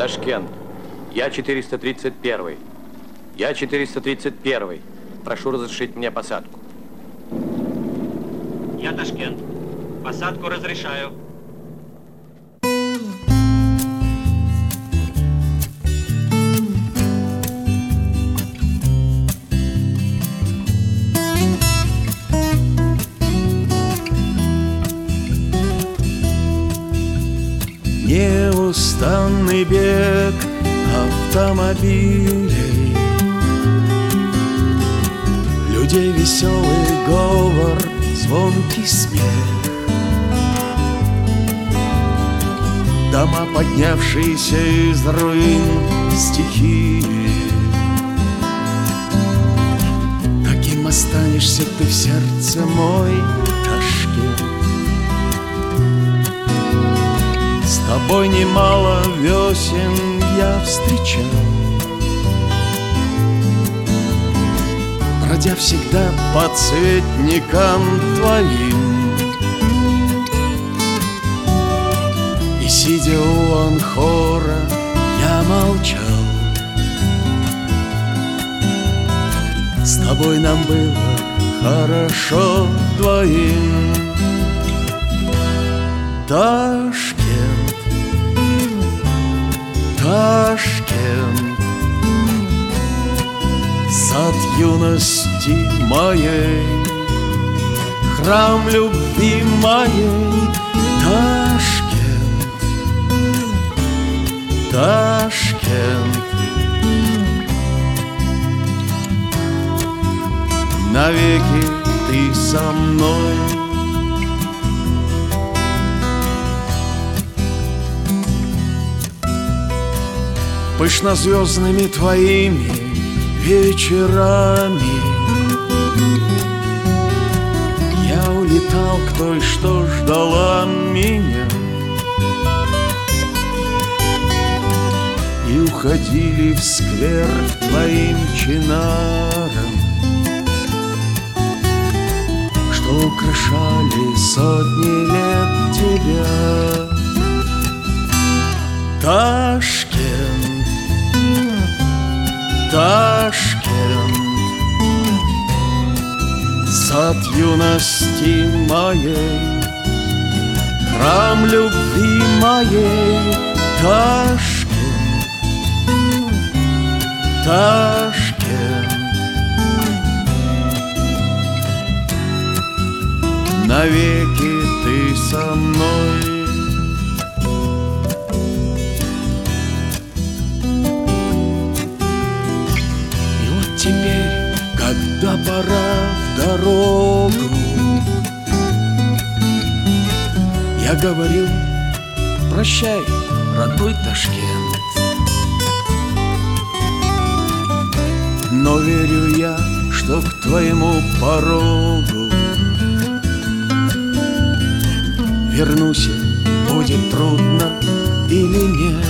Ташкент. Я 431. Я 431. Прошу разрешить мне посадку. Я Ташкент. Посадку разрешаю. Неустанный бег автомобилей, людей веселый говор, звонкий смех, дома, поднявшиеся из руин стихии. Таким останешься ты в сердце, мой Ташкент. С тобой немало весен я встречал, бродя всегда по цветникам твоим, и сидя у анхора я молчал. С тобой нам было хорошо двоим. Ташкент, Ташкент, сад юности моей, храм любви моей. Ташкент, Ташкент, навеки ты со мной. Пышнозвездными твоими вечерами я улетал к той, что ждала меня, и уходили в сквер к твоим чинарам, что украшали сотни лет тебя. Ташкент, Ташкент, сад юности моей, храм любви моей. Ташкент, Ташкент, навеки ты со мной. Теперь, когда пора в дорогу, я говорю: прощай, родной Ташкент. Но верю я, что к твоему порогу вернусь, будет трудно или нет.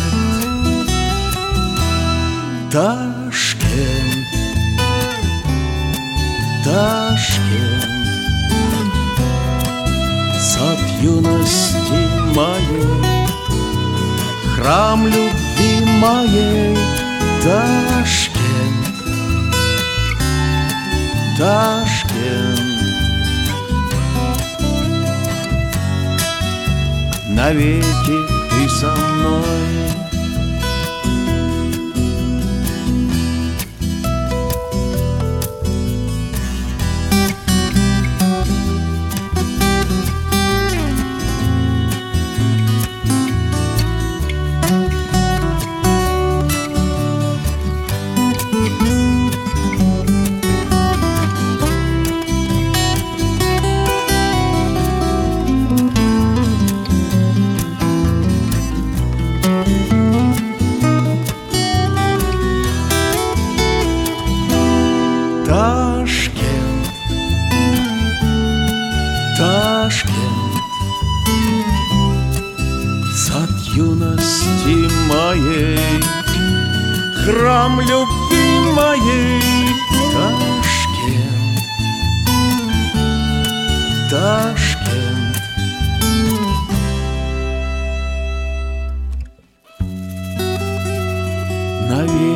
Ташкент, Ташкент, сад юности моей, храм любви моей. Ташкент, Ташкент, навеки ты со мной. Ташкент, Ташкент, сад юности моей, храм любви моей. Ташкент, Ташкент, навек.